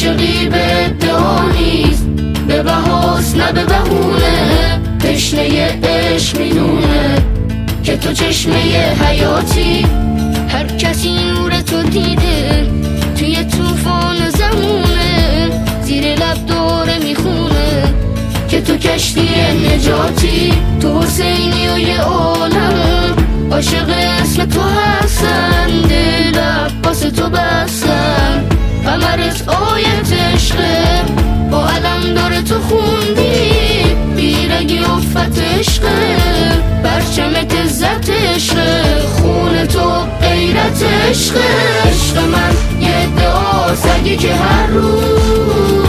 عاشقی به ادعا نیست، به بهاست نه به بهونه. تشنه عشق میدونه که تو چشمه حیاتی. هر کسی نور تو دیده توی طوفان زمونه، زیر لب داره میخونه که تو کشتی نجاتی. تو حسینی و یه عالم عاشق اسم تو هستن، دل عباس تو بستن. قمرت آیت عشقه، با علم داره تو خوندی، بیرگی افت عشقه، پرچمت عزت عشقه، خون تو غیرت عشقه. عشق من یه ادعاست اگه که هر روز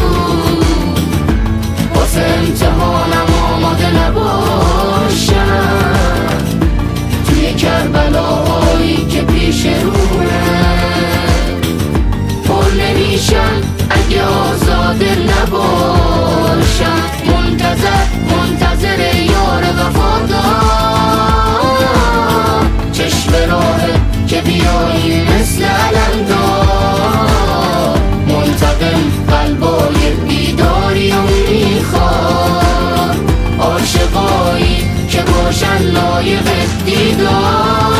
واسه امتحانم آماده نباشم، توی کربلاهایی که پیش رومه پر نمیشم اگه آزاده نباشم. منتظر یار وفادار، چشم راهه که بیایی مثل علمدار. منتقم قلبای بیداری و میخواد، عاشقایی که باشن لایق دیدار.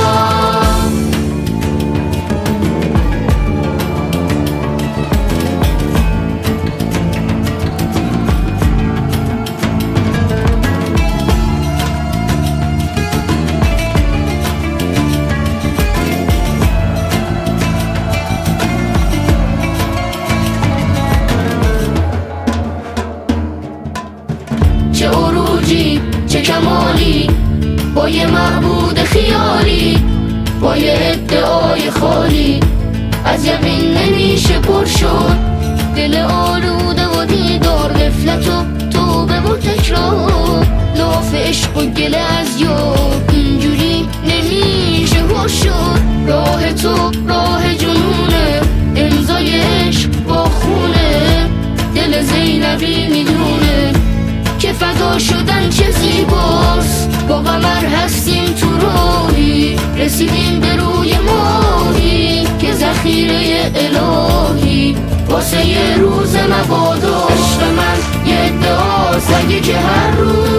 چه عروجی چه کمالی با یه معبود خیالی، با یه ادعای خالی از یقین نمیشه پر شد. دل آلوده و دیدار، غفلت و توبه و تکرار، لاف عشق و گله از یار، اینجوری نمیشه پر شد. راه تو راه جنونه، امضای عشق با خونه، دل زینبی میدونه که فدا شدن چه زیباست. با قمر هستیم تو راهی، رسیدیم به روی ماهی که ذخیره الهی واسه یه روز مبادا. عشق من یه ادعاست اگه که هر روز